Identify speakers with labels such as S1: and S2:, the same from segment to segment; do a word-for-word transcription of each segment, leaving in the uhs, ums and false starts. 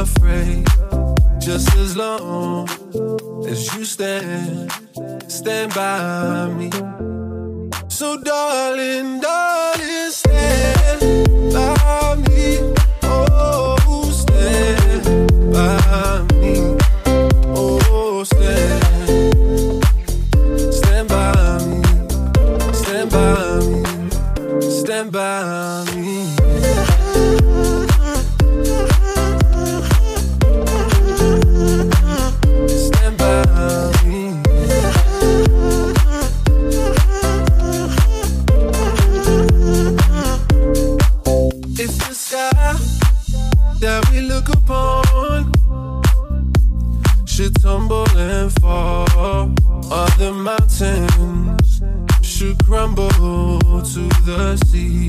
S1: afraid. Just as long as you stand, stand by me. So darling, darling, stand by me. Oh, stand by me. Oh, stand, stand by me. Stand by me. Stand by me. Stand by me. If the sky that we look upon should tumble and fall, other mountains should crumble to the sea,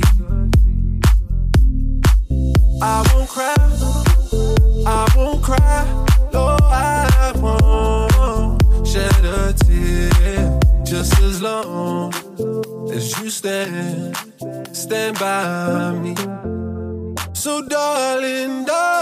S1: I won't cry, I won't cry, no, I won't shed a tear. Just as long as you stand, stand by me. So darling, darling,